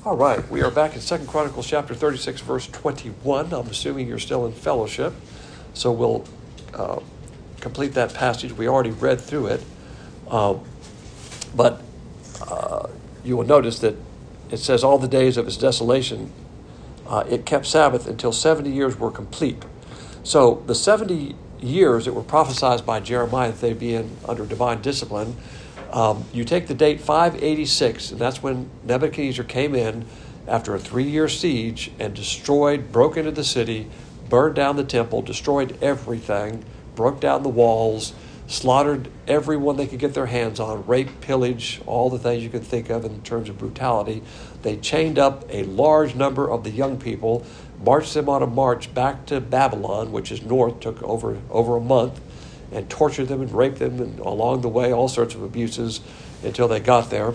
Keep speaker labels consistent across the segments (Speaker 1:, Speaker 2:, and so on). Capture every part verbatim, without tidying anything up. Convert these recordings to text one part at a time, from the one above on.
Speaker 1: All right, we are back in Second Chronicles chapter thirty-six, verse twenty-one. I'm assuming you're still in fellowship, so we'll uh, complete that passage. We already read through it, uh, but uh, you will notice that it says all the days of its desolation, uh, it kept Sabbath until seventy years were complete. So the seventy years that were prophesied by Jeremiah that they'd be in under divine discipline, Um, you take the date five eighty-six, and that's when Nebuchadnezzar came in after a three-year siege and destroyed, broke into the city, burned down the temple, destroyed everything, broke down the walls, slaughtered everyone they could get their hands on, rape, pillage, all the things you could think of in terms of brutality. They chained up a large number of the young people, marched them on a march back to Babylon, which is north, took over, over a month, and tortured them and raped them, and along the way, all sorts of abuses until they got there.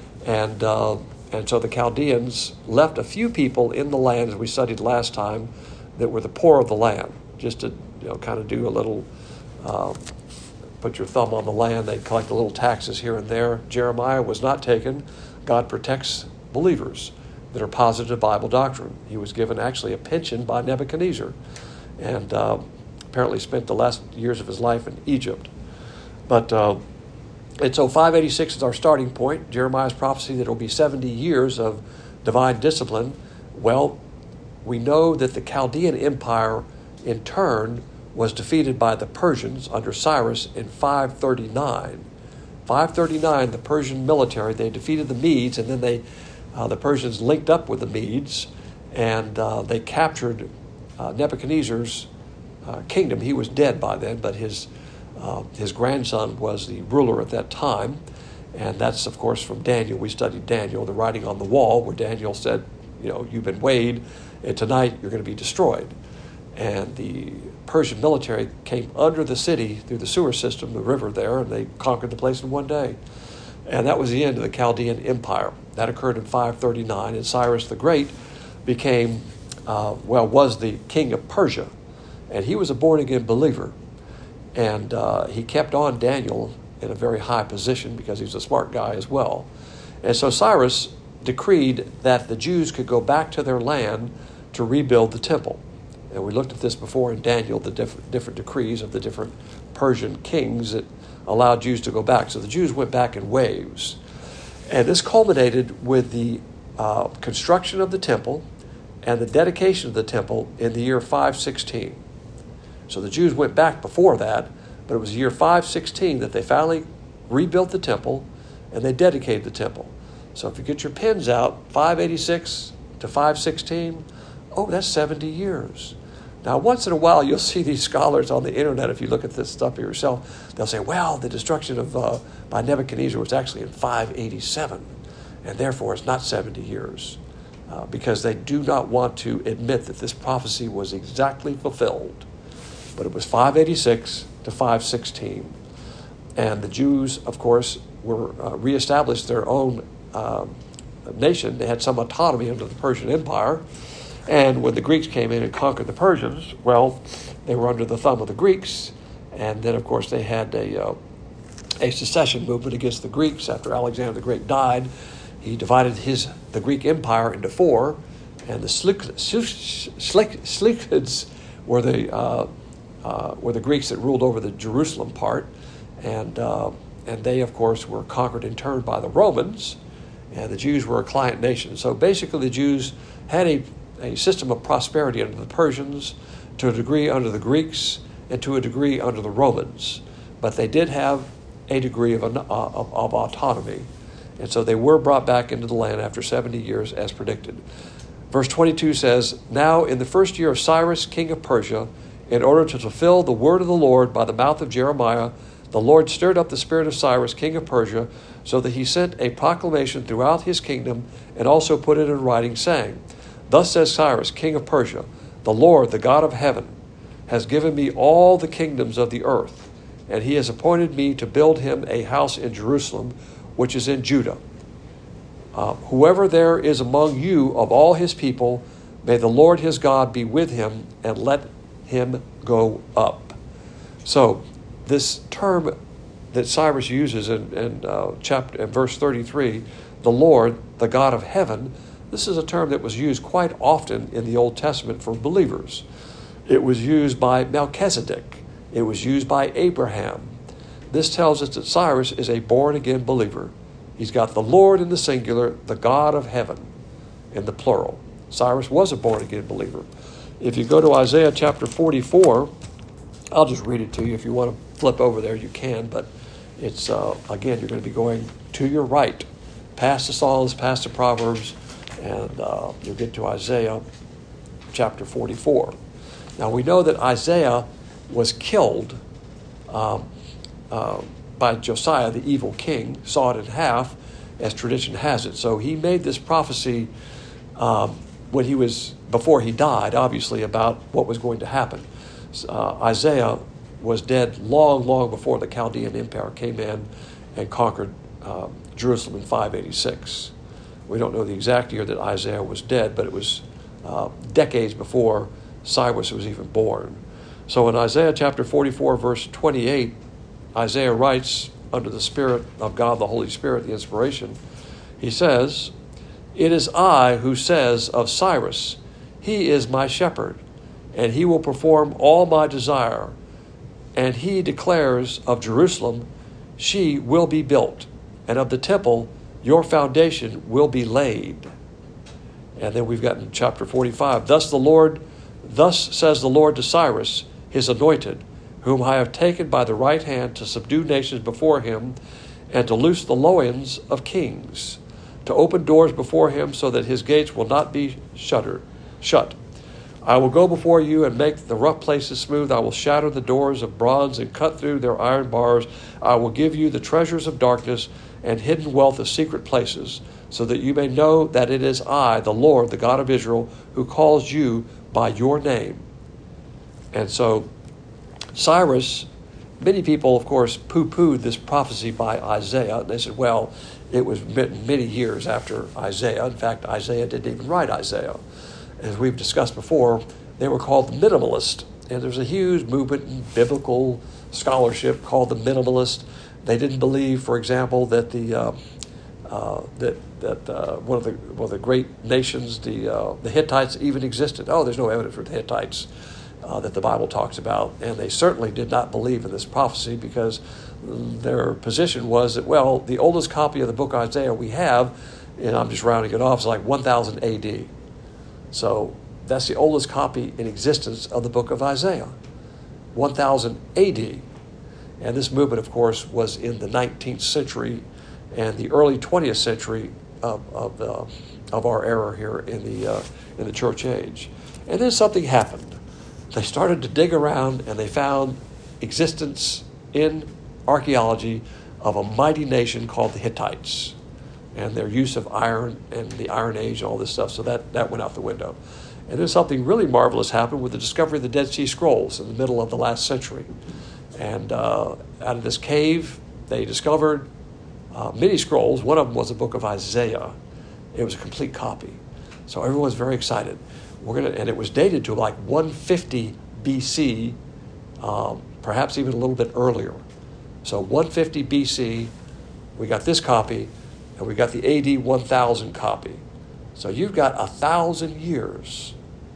Speaker 1: And uh, and so the Chaldeans left a few people in the land, as we studied last time, that were the poor of the land, just to you know kind of do a little, uh, put your thumb on the land. They'd collect a little taxes here and there. Jeremiah was not taken. God protects believers that are positive Bible doctrine. He was given actually a pension by Nebuchadnezzar, and uh, apparently spent the last years of his life in Egypt. But uh, and so five eighty-six is our starting point. Jeremiah's prophecy that it will be seventy years of divine discipline. Well, we know that the Chaldean Empire in turn was defeated by the Persians under Cyrus in five thirty-nine. five thirty-nine, the Persian military, they defeated the Medes, and then they uh, the Persians linked up with the Medes, and uh, they captured uh, Nebuchadnezzar's Uh, kingdom. He was dead by then, but his uh, his grandson was the ruler at that time, and that's of course from Daniel. We studied Daniel, the writing on the wall, where Daniel said, you know, you've been weighed, and tonight you're going to be destroyed. And the Persian military came under the city through the sewer system, the river there, and they conquered the place in one day. And that was the end of the Chaldean Empire. That occurred in five thirty-nine, and Cyrus the Great became, uh, well, was the king of Persia. And he was a born-again believer. And uh, he kept on Daniel in a very high position because he was a smart guy as well. And so Cyrus decreed that the Jews could go back to their land to rebuild the temple. And we looked at this before in Daniel, the diff- different decrees of the different Persian kings that allowed Jews to go back. So the Jews went back in waves. And this culminated with the uh, construction of the temple and the dedication of the temple in the year five sixteen. So the Jews went back before that, but it was year five sixteen that they finally rebuilt the temple and they dedicated the temple. So if you get your pens out, five eighty-six to five sixteen, oh, that's seventy years. Now, once in a while, you'll see these scholars on the internet, if you look at this stuff for yourself, they'll say, well, the destruction of uh, by Nebuchadnezzar was actually in five eighty-seven, and therefore it's not seventy years, uh, because they do not want to admit that this prophecy was exactly fulfilled. But it was five eighty-six to five sixteen. And the Jews, of course, were uh, reestablished their own um, nation. They had some autonomy under the Persian Empire. And when the Greeks came in and conquered the Persians, well, they were under the thumb of the Greeks. And then, of course, they had a, uh, a secession movement against the Greeks. After Alexander the Great died, he divided his the Greek Empire into four. And the Seleucids were the... Uh, Uh, were the Greeks that ruled over the Jerusalem part, and uh, and they, of course, were conquered in turn by the Romans, and the Jews were a client nation. So basically the Jews had a, a system of prosperity under the Persians, to a degree under the Greeks, and to a degree under the Romans. But they did have a degree of, uh, of, of autonomy, and so they were brought back into the land after seventy years as predicted. Verse twenty-two says, now in the first year of Cyrus, king of Persia, in order to fulfill the word of the Lord by the mouth of Jeremiah, the Lord stirred up the spirit of Cyrus, king of Persia, so that he sent a proclamation throughout his kingdom and also put it in writing, saying, thus says Cyrus, king of Persia, the Lord, the God of heaven, has given me all the kingdoms of the earth, and he has appointed me to build him a house in Jerusalem, which is in Judah. Uh, whoever there is among you of all his people, may the Lord his God be with him, and let him go up. So this term that Cyrus uses in, in uh, chapter in verse thirty-three, the Lord, the God of heaven, This is a term that was used quite often in the Old Testament for believers. It was used by Melchizedek. It was used by Abraham. This tells us that Cyrus is a born-again believer. He's got the Lord in the singular, the God of heaven in the plural. Cyrus was a born-again believer. If you go to Isaiah chapter forty-four, I'll just read it to you. If you want to flip over there, you can, but it's, uh, again, you're going to be going to your right, past the Psalms, past the Proverbs, and uh, you'll get to Isaiah chapter forty-four. Now, we know that Isaiah was killed um, uh, by Josiah, the evil king, sawed in half, as tradition has it. So he made this prophecy um, when he was, before he died, obviously, about what was going to happen. Uh, Isaiah was dead long, long before the Chaldean Empire came in and conquered uh, Jerusalem in five eighty-six. We don't know the exact year that Isaiah was dead, but it was uh, decades before Cyrus was even born. So in Isaiah chapter forty-four, verse twenty-eight, Isaiah writes, under the Spirit of God, the Holy Spirit, the inspiration, he says, "It is I who says of Cyrus, he is my shepherd, and he will perform all my desire. And he declares of Jerusalem, she will be built, and of the temple, your foundation will be laid." And then we've got in chapter forty-five, Thus the Lord, thus says the Lord to Cyrus, his anointed, whom I have taken by the right hand to subdue nations before him, and to loose the loins of kings, to open doors before him so that his gates will not be shuttered, shut. I will go before you and make the rough places smooth. I will shatter the doors of bronze and cut through their iron bars. I will give you the treasures of darkness and hidden wealth of secret places, so that you may know that it is I, the Lord, the God of Israel, who calls you by your name. And so Cyrus, many people, of course, poo-pooed this prophecy by Isaiah. And they said, well, it was many years after Isaiah. In fact, Isaiah didn't even write Isaiah. As we've discussed before, they were called the Minimalists. And there's a huge movement in biblical scholarship called the Minimalist. They didn't believe, for example, that the uh, uh, that that uh, one of the one of the great nations, the uh, the Hittites, even existed. Oh, there's no evidence for the Hittites uh, that the Bible talks about, and they certainly did not believe in this prophecy because their position was that, well, the oldest copy of the book of Isaiah we have, and I'm just rounding it off, is like one thousand A D. So that's the oldest copy in existence of the book of Isaiah, one thousand A D. And this movement, of course, was in the nineteenth century and the early twentieth century of of, the, of our era here in the uh, in the church age. And then something happened. They started to dig around and they found existence in archaeology of a mighty nation called the Hittites and their use of iron and the Iron Age and all this stuff. So that, that went out the window. And then something really marvelous happened with the discovery of the Dead Sea Scrolls in the middle of the last century. And uh, out of this cave, they discovered uh, many scrolls. One of them was a book of Isaiah. It was a complete copy. So everyone was very excited. We're gonna, and it was dated to like one fifty B C, um, perhaps even a little bit earlier. So one fifty B C, we got this copy, and we got the A D one thousand copy. So you've got a thousand years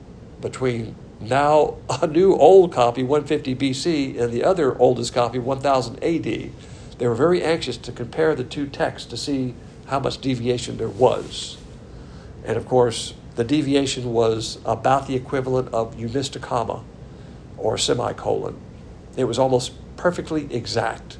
Speaker 1: between now a new old copy, one fifty B C, and the other oldest copy, one thousand A D. They were very anxious to compare the two texts to see how much deviation there was. And of course, the deviation was about the equivalent of eunistic comma or semicolon. It was almost perfectly exact.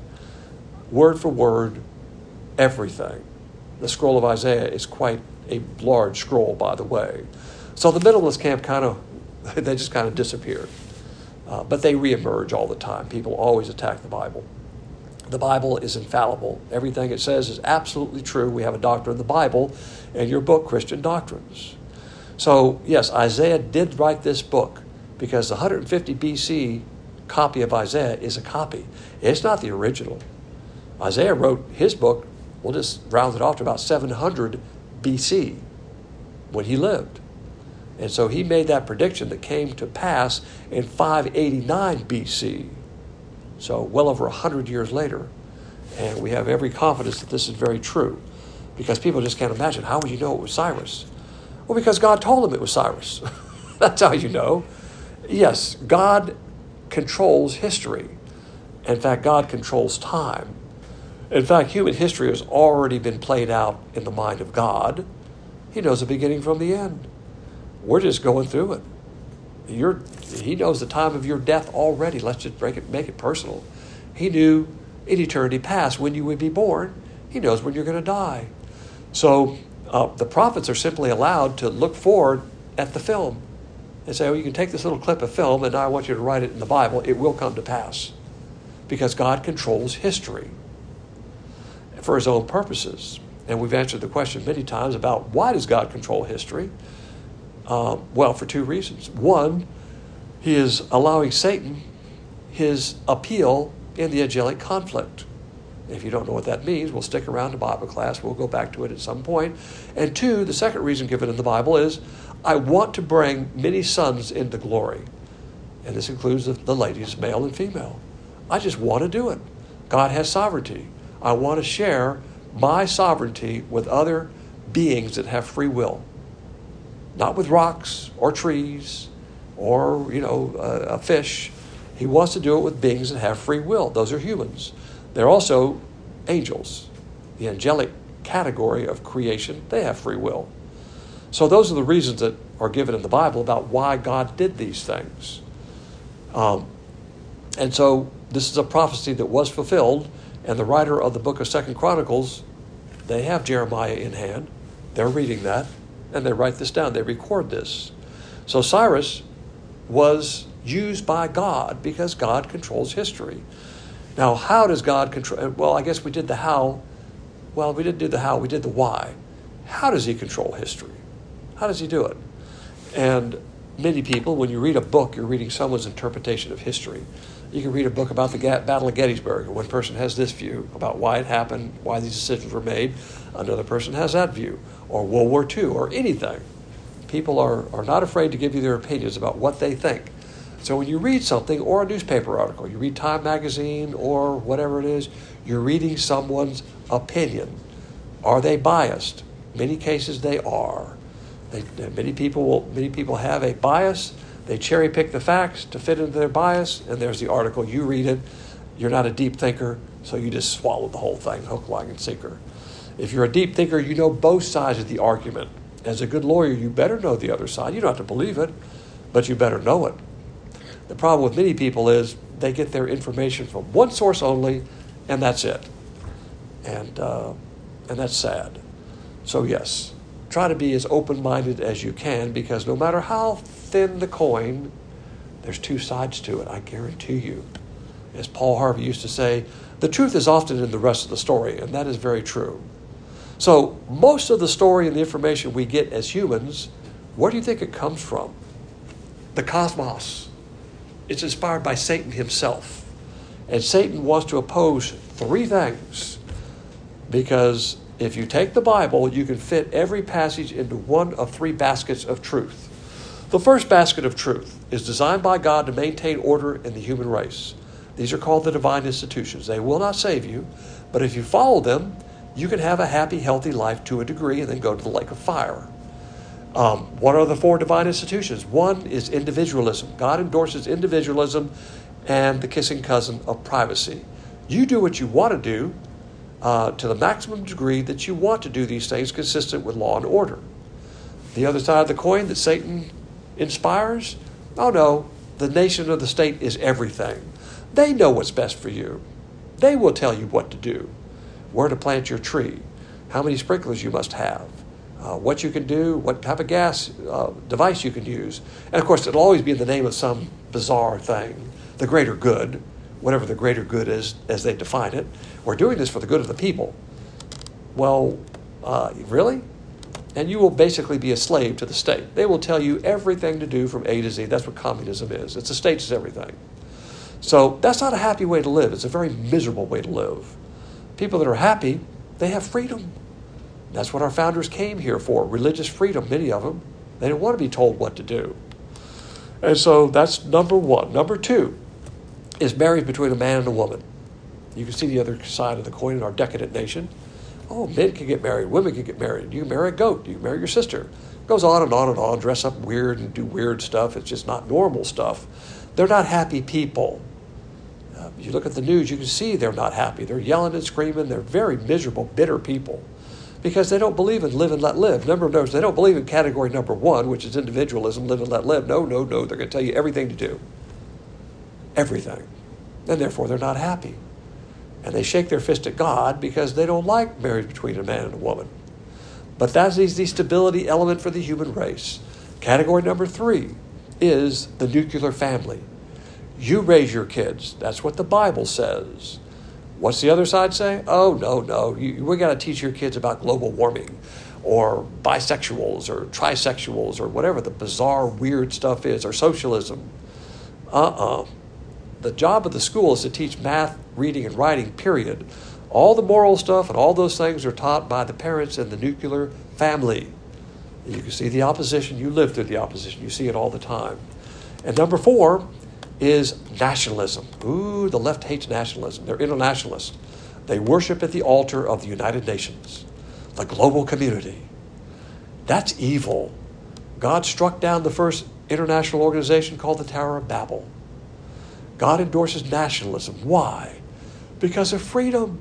Speaker 1: Word for word, everything. The scroll of Isaiah is quite a large scroll, by the way. So the minimalist camp kind of, they just kind of disappeared. Uh, but they reemerge all the time. People always attack the Bible. The Bible is infallible. Everything it says is absolutely true. We have a doctrine of the Bible in your book, Christian Doctrines. So, yes, Isaiah did write this book because the one hundred fifty B C copy of Isaiah is a copy. It's not the original. Isaiah wrote his book, we'll just round it off to about seven hundred B C when he lived. And so he made that prediction that came to pass in five eighty-nine B C. So well over one hundred years later. And we have every confidence that this is very true because people just can't imagine. How would you know it was Cyrus? Well, because God told him it was Cyrus. That's how you know. Yes, God controls history. In fact, God controls time. In fact, human history has already been played out in the mind of God. He knows the beginning from the end. We're just going through it. You're, he knows the time of your death already. Let's just break it, make it personal. He knew in eternity past when you would be born. He knows when you're going to die. So uh, the prophets are simply allowed to look forward at the film and say, oh, you can take this little clip of film and now I want you to write it in the Bible. It will come to pass because God controls history for his own purposes. And we've answered the question many times about why does God control history? Um, well, for two reasons. One, he is allowing Satan his appeal in the angelic conflict. If you don't know what that means, we'll stick around to Bible class. We'll go back to it at some point. And two, the second reason given in the Bible is, I want to bring many sons into glory. And this includes the, the ladies, male and female. I just want to do it. God has sovereignty. I want to share my sovereignty with other beings that have free will. Not with rocks or trees or, you know, a, a fish. He wants to do it with beings that have free will. Those are humans. They're also angels. The angelic category of creation, they have free will. So those are the reasons that are given in the Bible about why God did these things. Um, and so this is a prophecy that was fulfilled, and the writer of the book of Second Chronicles, they have Jeremiah in hand. They're reading that, and they write this down. They record this. So Cyrus was used by God because God controls history. Now, how does God control? Well, I guess we did the how. Well, we didn't do the how. We did the why. How does he control history? How does he do it? And many people, when you read a book, you're reading someone's interpretation of history. You can read a book about the Battle of Gettysburg, and one person has this view about why it happened, why these decisions were made. Another person has that view, or World War Two, or anything. People are, are not afraid to give you their opinions about what they think. So when you read something, or a newspaper article, you read Time magazine, or whatever it is, you're reading someone's opinion. Are they biased? In many cases, they are. They, many people will, many people have a bias. They cherry pick the facts to fit into their bias, and there's the article. You read it. You're not a deep thinker, so you just swallow the whole thing, hook, line, and sinker. If you're a deep thinker, you know both sides of the argument. As a good lawyer, you better know the other side. You don't have to believe it, but you better know it. The problem with many people is they get their information from one source only, and that's it. And uh, and that's sad. So yes, try to be as open-minded as you can, because no matter how thin the coin, there's two sides to it, I guarantee you. As Paul Harvey used to say, the truth is often in the rest of the story, and that is very true. So most of the story and the information we get as humans, where do you think it comes from? The cosmos. It's inspired by Satan himself. And Satan wants to oppose three things, because if you take the Bible, you can fit every passage into one of three baskets of truth. The first basket of truth is designed by God to maintain order in the human race. These are called the divine institutions. They will not save you, but if you follow them, you can have a happy, healthy life to a degree and then go to the lake of fire. Um, what are the four divine institutions? One is individualism. God endorses individualism and the kissing cousin of privacy. You do what you want to do uh, to the maximum degree that you want to do these things consistent with law and order. The other side of the coin that Satan inspires? Oh no, the nation or the state is everything. They know what's best for you. They will tell you what to do, where to plant your tree, how many sprinklers you must have, uh, what you can do, what type of gas uh, device you can use. And of course, it'll always be in the name of some bizarre thing, the greater good, whatever the greater good is as they define it. We're doing this for the good of the people. Well, uh, really? And you will basically be a slave to the state. They will tell you everything to do from A to Z. That's what communism is. It's the state is everything. So that's not a happy way to live. It's a very miserable way to live. People that are happy, they have freedom. That's what our founders came here for, religious freedom, many of them. They didn't want to be told what to do. And so that's number one. Number two is marriage between a man and a woman. You can see the other side of the coin in our decadent nation. Oh, men can get married. Women can get married. You can marry a goat. You can marry your sister. Goes on and on and on, dress up weird and do weird stuff. It's just not normal stuff. They're not happy people. Uh, you look at the news, you can see they're not happy. They're yelling and screaming. They're very miserable, bitter people because they don't believe in live and let live. Number of notes, they don't believe in category number one, which is individualism, live and let live. No, no, no. They're going to tell you everything to do. Everything. And therefore, they're not happy. And they shake their fist at God because they don't like marriage between a man and a woman. But that is the stability element for the human race. Category number three is the nuclear family. You raise your kids. That's what the Bible says. What's the other side say? Oh, no, no. You, we got to teach your kids about global warming or bisexuals or trisexuals or whatever the bizarre, weird stuff is, or socialism. Uh-uh. The job of the school is to teach math, reading, and writing, period. All the moral stuff and all those things are taught by the parents in the nuclear family. You can see the opposition. You live through the opposition. You see it all the time. And number four is nationalism. Ooh, the left hates nationalism. They're internationalists. They worship at the altar of the United Nations, the global community. That's evil. God struck down the first international organization called the Tower of Babel. God endorses nationalism. Why? Because of freedom.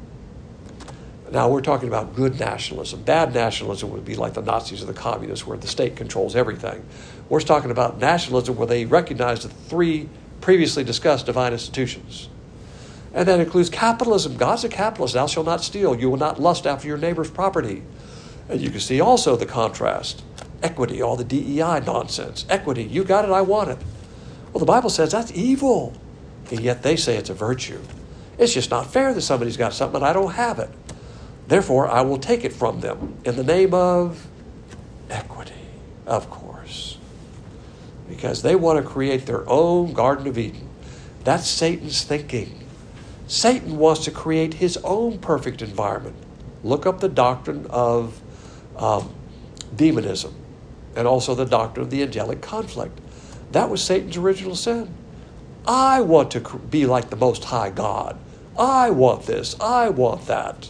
Speaker 1: Now, we're talking about good nationalism. Bad nationalism would be like the Nazis or the communists, where the state controls everything. We're talking about nationalism where they recognize the three previously discussed divine institutions. And that includes capitalism. God's a capitalist. Thou shalt not steal. You will not lust after your neighbor's property. And you can see also the contrast. Equity, all the D E I nonsense. Equity, you got it, I want it. Well, the Bible says that's evil. And yet they say it's a virtue. It's just not fair that somebody's got something and I don't have it. Therefore, I will take it from them in the name of equity, of course. Because they want to create their own Garden of Eden. That's Satan's thinking. Satan wants to create his own perfect environment. Look up the doctrine of um, demonism and also the doctrine of the angelic conflict. That was Satan's original sin. I want to be like the Most High God. I want this. I want that.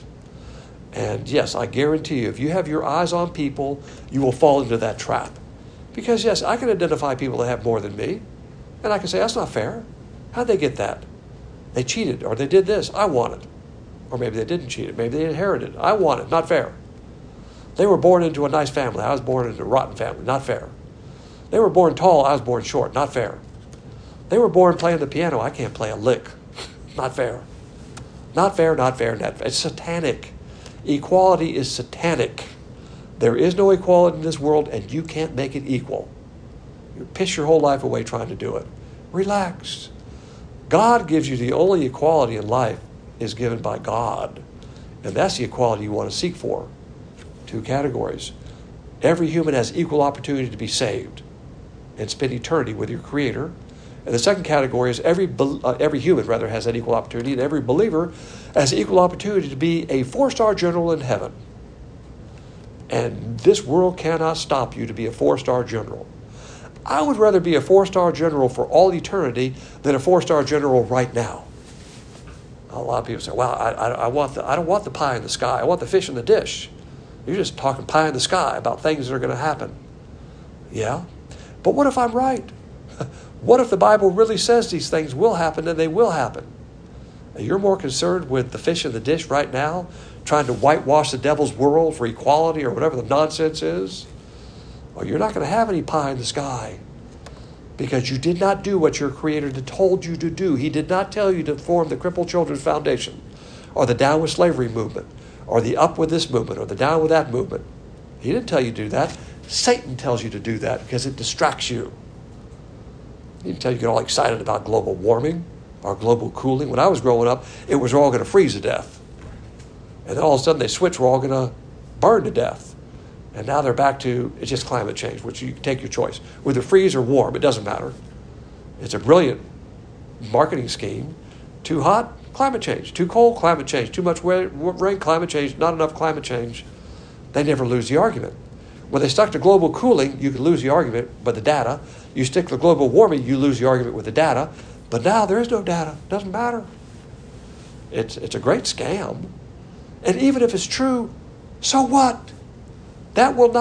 Speaker 1: And yes, I guarantee you, if you have your eyes on people, you will fall into that trap. Because yes, I can identify people that have more than me. And I can say, that's not fair. How'd they get that? They cheated, or they did this. I want it. Or maybe they didn't cheat it. Maybe they inherited it. I want it. Not fair. They were born into a nice family. I was born into a rotten family. Not fair. They were born tall. I was born short. Not fair. They were born playing the piano. I can't play a lick. Not fair. Not fair, not fair, not fair. It's satanic. Equality is satanic. There is no equality in this world, and you can't make it equal. You piss your whole life away trying to do it. Relax. God gives you the only equality in life is given by God. And that's the equality you want to seek for. Two categories. Every human has equal opportunity to be saved and spend eternity with your Creator. And the second category is every uh, every human, rather, has that equal opportunity, and every believer has equal opportunity to be a four-star general in heaven. And this world cannot stop you to be a four-star general. I would rather be a four-star general for all eternity than a four-star general right now. A lot of people say, well, I, I, I, want the, I don't want the pie in the sky. I want the fish in the dish. You're just talking pie in the sky about things that are going to happen. Yeah? But what if I'm right? What if the Bible really says these things will happen and they will happen? You're more concerned with the fish in the dish right now, trying to whitewash the devil's world for equality or whatever the nonsense is? Well, you're not going to have any pie in the sky because you did not do what your Creator told you to do. He did not tell you to form the Crippled Children's Foundation or the Down with Slavery movement or the Up with this movement or the Down with that movement. He didn't tell you to do that. Satan tells you to do that because it distracts you. He didn't tell you to get all excited about global warming or global cooling. When I was growing up, it was we're all going to freeze to death. And then all of a sudden they switch, we're all going to burn to death. And now they're back to, it's just climate change, which you take your choice. Whether freeze or warm, it doesn't matter. It's a brilliant marketing scheme. Too hot, climate change. Too cold, climate change. Too much rain, climate change. Not enough climate change. They never lose the argument. When they stuck to global cooling, you could lose the argument with the data. You stick to global warming, you lose the argument with the data. But now there is no data. It doesn't matter. It's, it's a great scam. And even if it's true, so what? That will not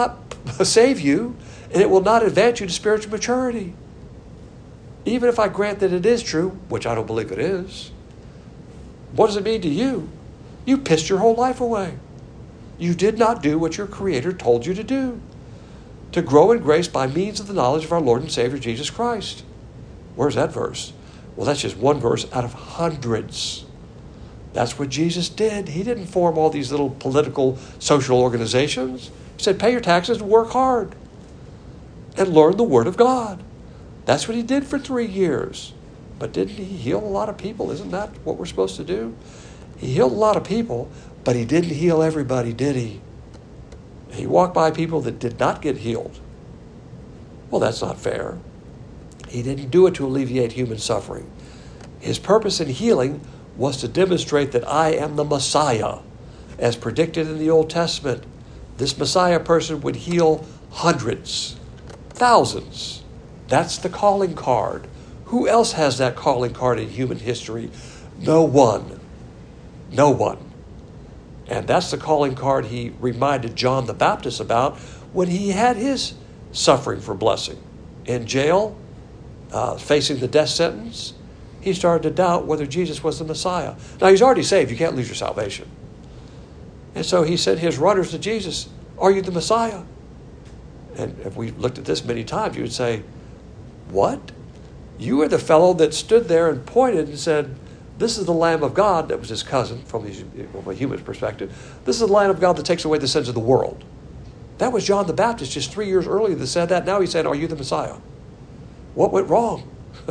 Speaker 1: save you, and it will not advance you to spiritual maturity. Even if I grant that it is true, which I don't believe it is, what does it mean to you? You pissed your whole life away. You did not do what your Creator told you to do, to grow in grace by means of the knowledge of our Lord and Savior Jesus Christ. Where's that verse? Well, that's just one verse out of hundreds. That's what Jesus did. He didn't form all these little political, social organizations. He said, pay your taxes and work hard and learn the Word of God. That's what he did for three years. But didn't he heal a lot of people? Isn't that what we're supposed to do? He healed a lot of people, but he didn't heal everybody, did he? He walked by people that did not get healed. Well, that's not fair. He didn't do it to alleviate human suffering. His purpose in healing was to demonstrate that I am the Messiah, as predicted in the Old Testament. This Messiah person would heal hundreds, thousands. That's the calling card. Who else has that calling card in human history? No one. No one. And that's the calling card he reminded John the Baptist about when he had his suffering for blessing. In jail, uh, facing the death sentence, he started to doubt whether Jesus was the Messiah. Now, he's already saved. You can't lose your salvation. And so he sent his runners to Jesus, are you the Messiah? And if we looked at this many times, you would say, what? You are the fellow that stood there and pointed and said, this is the Lamb of God. That was his cousin from, his, from a human perspective. This is the Lamb of God that takes away the sins of the world. That was John the Baptist just three years earlier that said that. Now he said, are you the Messiah? What went wrong?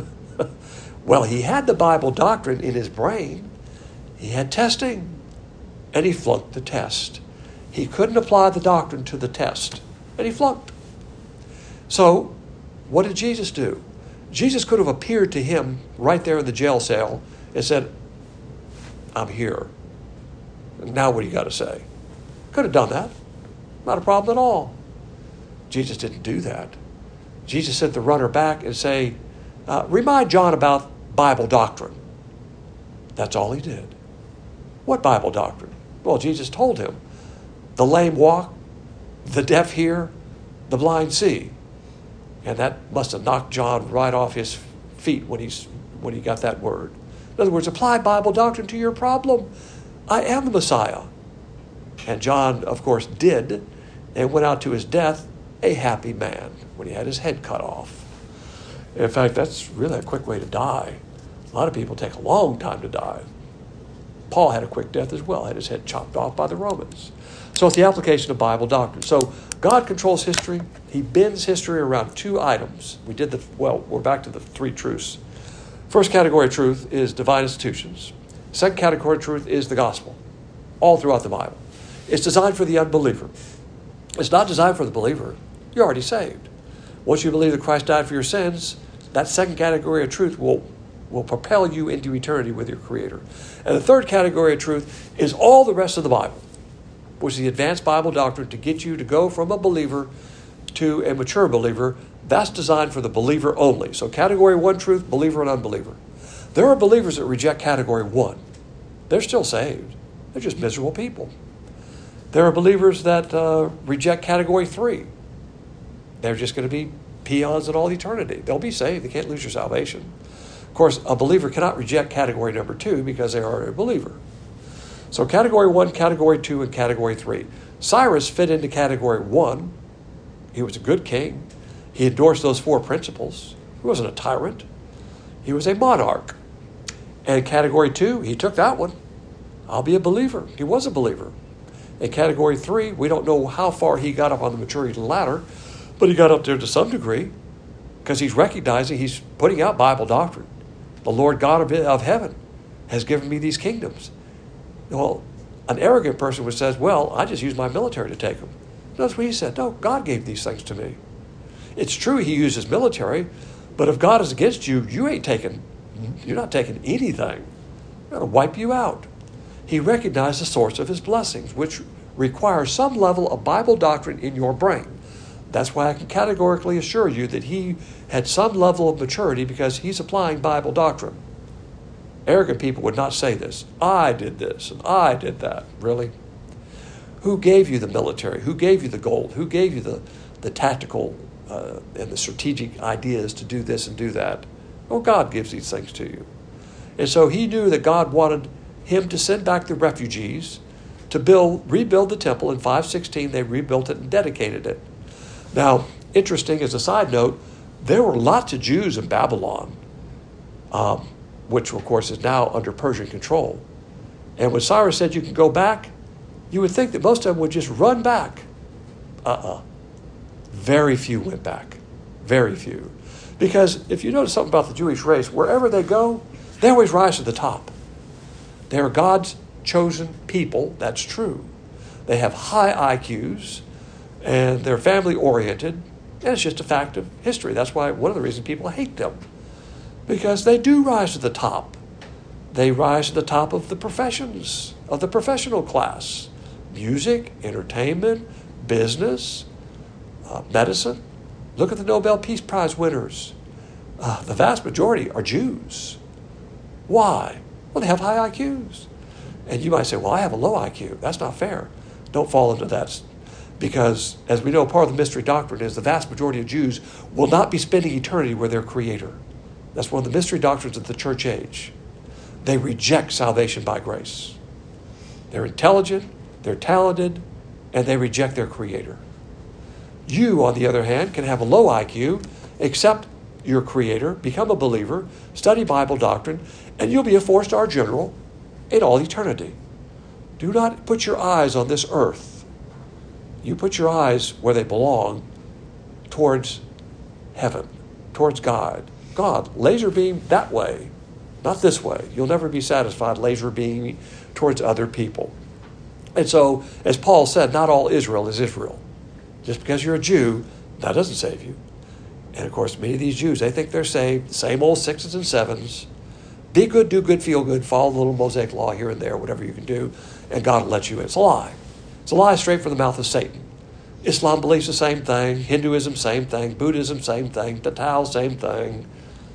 Speaker 1: Well, he had the Bible doctrine in his brain. He had testing, and he flunked the test. He couldn't apply the doctrine to the test, and he flunked. So what did Jesus do? Jesus could have appeared to him right there in the jail cell and said, I'm here. Now what do you got to say? Could have done that. Not a problem at all. Jesus didn't do that. Jesus sent the runner back and say, uh, remind John about Bible doctrine. That's all he did. What Bible doctrine? Well, Jesus told him, the lame walk, the deaf hear, the blind see. And that must have knocked John right off his feet when he's when he got that word. In other words, apply Bible doctrine to your problem. I am the Messiah. And John, of course, did, and went out to his death a happy man when he had his head cut off. In fact, that's really a quick way to die. A lot of people take a long time to die. Paul had a quick death as well, had his head chopped off by the Romans. So it's the application of Bible doctrine. So God controls history. He bends history around two items. We did the, well, we're back to the three truths. First category of truth is divine institutions. Second category of truth is the gospel, all throughout the Bible. It's designed for the unbeliever. It's not designed for the believer. You're already saved. Once you believe that Christ died for your sins, that second category of truth will, will propel you into eternity with your Creator. And the third category of truth is all the rest of the Bible, which is the advanced Bible doctrine to get you to go from a believer to a mature believer. That's designed for the believer only. So category one truth, believer and unbeliever. There are believers that reject category one. They're still saved. They're just miserable people. There are believers that uh, reject category three. They're just going to be peons in all eternity. They'll be saved. They can't lose your salvation. Of course, a believer cannot reject category number two because they are a believer. So category one, category two, and category three. Cyrus fit into category one. He was a good king. He endorsed those four principles. He wasn't a tyrant. He was a monarch. And category two, he took that one. I'll be a believer. He was a believer. In category three, we don't know how far he got up on the maturity ladder, but he got up there to some degree because he's recognizing he's putting out Bible doctrine. The Lord God of, of heaven has given me these kingdoms. Well, an arrogant person would say, well, I just used my military to take them. That's what he said. No, God gave these things to me. It's true he uses military, but if God is against you, you ain't taking, you're not taking anything. They're going to wipe you out. He recognized the source of his blessings, which requires some level of Bible doctrine in your brain. That's why I can categorically assure you that he had some level of maturity because he's applying Bible doctrine. Arrogant people would not say this. I did this and I did that. Really? Who gave you the military? Who gave you the gold? Who gave you the, the tactical uh, and the strategic ideas to do this and do that. Well, God gives these things to you. And so he knew that God wanted him to send back the refugees to build, rebuild the temple. In five sixteen, they rebuilt it and dedicated it. Now, interesting as a side note, there were lots of Jews in Babylon, um, which, of course, is now under Persian control. And when Cyrus said you can go back, you would think that most of them would just run back. Uh-uh. Very few went back. Very few. Because if you notice something about the Jewish race, wherever they go, they always rise to the top. They are God's chosen people. That's true. They have high I Qs, and they're family-oriented, and it's just a fact of history. That's why one of the reasons people hate them, because they do rise to the top. They rise to the top of the professions, of the professional class. Music, entertainment, business, uh, medicine. Look at the Nobel Peace Prize winners. Uh, the vast majority are Jews. Why? Well, they have high I Qs. And you might say, well, I have a low I Q. That's not fair. Don't fall into that. Because, as we know, part of the mystery doctrine is the vast majority of Jews will not be spending eternity with their Creator. That's one of the mystery doctrines of the church age. They reject salvation by grace. They're intelligent, they're talented, and they reject their Creator. You, on the other hand, can have a low I Q, accept your Creator, become a believer, study Bible doctrine, and you'll be a four-star general in all eternity. Do not put your eyes on this earth. You put your eyes where they belong, towards heaven, towards God. God, laser beam that way, not this way. You'll never be satisfied laser beaming towards other people. And so, as Paul said, not all Israel is Israel. Just because you're a Jew, that doesn't save you. And of course, many of these Jews, they think they're saved, the same old sixes and sevens. Be good, do good, feel good, follow the little Mosaic law here and there, whatever you can do, and God will let you in. It's a lie. It's a lie straight from the mouth of Satan. Islam believes the same thing, Hinduism, same thing, Buddhism, same thing, the Tao, same thing.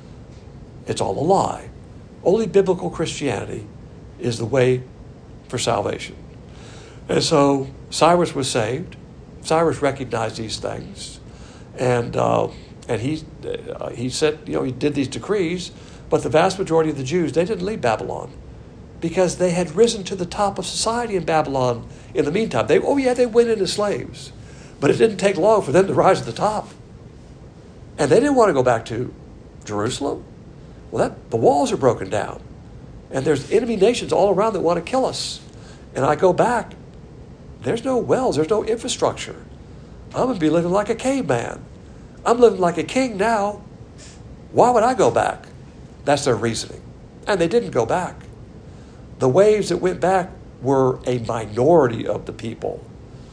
Speaker 1: It's all a lie. Only biblical Christianity is the way for salvation. And so Cyrus was saved. Cyrus recognized these things, and uh, and he uh, he said, you know, he did these decrees. But the vast majority of the Jews, they didn't leave Babylon because they had risen to the top of society in Babylon. In the meantime, they oh yeah, they went in as slaves, but it didn't take long for them to rise to the top, and they didn't want to go back to Jerusalem. Well, that the walls are broken down, and there's enemy nations all around that want to kill us. And I go back. There's no wells. There's no infrastructure. I'm going to be living like a caveman. I'm living like a king now. Why would I go back? That's their reasoning. And they didn't go back. The waves that went back were a minority of the people.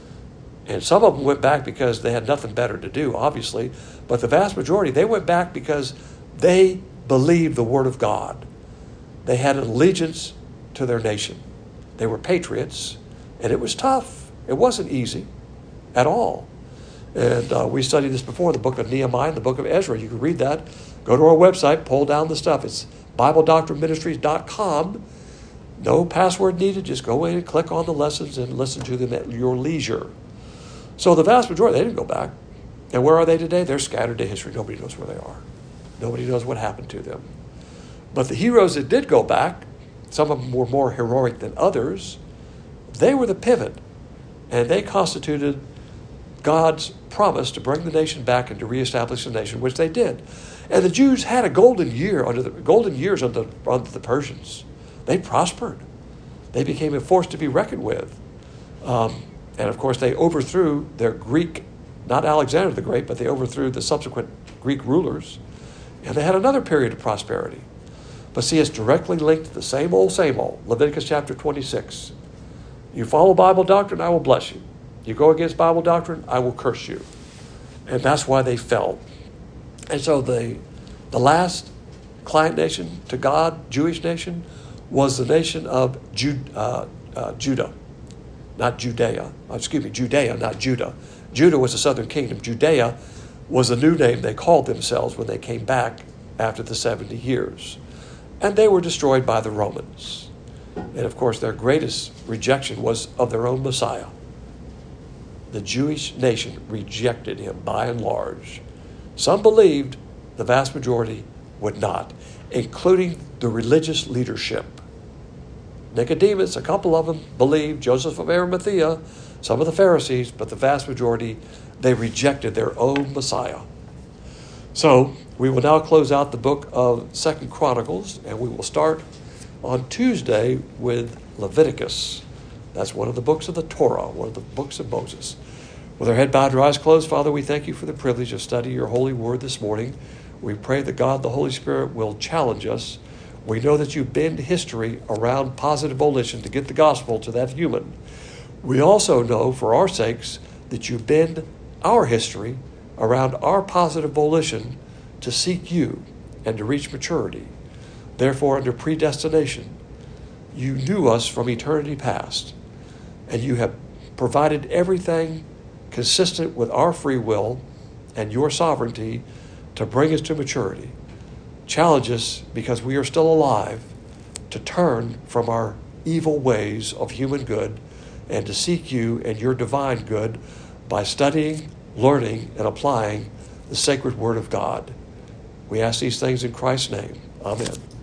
Speaker 1: And some of them went back because they had nothing better to do, obviously. But the vast majority, they went back because they believed the Word of God. They had an allegiance to their nation. They were patriots. And it was tough. It wasn't easy at all. And uh, we studied this before, the book of Nehemiah and the book of Ezra. You can read that. Go to our website, pull down the stuff. It's Bible Doctrine Ministries dot com. No password needed. Just go in and click on the lessons and listen to them at your leisure. So the vast majority, they didn't go back. And where are they today? They're scattered to history. Nobody knows where they are. Nobody knows what happened to them. But the heroes that did go back, some of them were more heroic than others. They were the pivot, and they constituted God's promise to bring the nation back and to reestablish the nation, which they did. And the Jews had a golden year under the golden years under, under the Persians. They prospered. They became a force to be reckoned with. Um, and of course, they overthrew their Greek, not Alexander the Great, but they overthrew the subsequent Greek rulers. And they had another period of prosperity. But see, it's directly linked to the same old, same old. Leviticus chapter twenty-six. You follow Bible doctrine, I will bless you. You go against Bible doctrine, I will curse you. And that's why they fell. And so the the last client nation to God, Jewish nation, was the nation of Ju, uh, uh, Judah. Not Judea. Excuse me, Judea, not Judah. Judah was the southern kingdom. Judea was a new name they called themselves when they came back after the seventy years. And they were destroyed by the Romans. And of course, their greatest rejection was of their own Messiah. the Jewish nation rejected him by and large. Some believed, the vast majority would not, including the religious leadership. Nicodemus, a couple of them believed, Joseph of Arimathea, some of the Pharisees, but the vast majority, they rejected their own Messiah. So we will now close out the book of Second Chronicles, and we will start on Tuesday with Leviticus. That's one of the books of the Torah, one of the books of Moses. With our head bowed and our eyes closed, Father, we thank you for the privilege of studying your holy word this morning. We pray that God, the Holy Spirit, will challenge us. We know that you bend history around positive volition to get the gospel to that human. We also know, for our sakes, that you bend our history around our positive volition to seek you and to reach maturity. Therefore, under predestination, you knew us from eternity past, and you have provided everything consistent with our free will and your sovereignty to bring us to maturity. Challenge us, because we are still alive, to turn from our evil ways of human good and to seek you and your divine good by studying, learning, and applying the sacred word of God. We ask these things in Christ's name. Amen.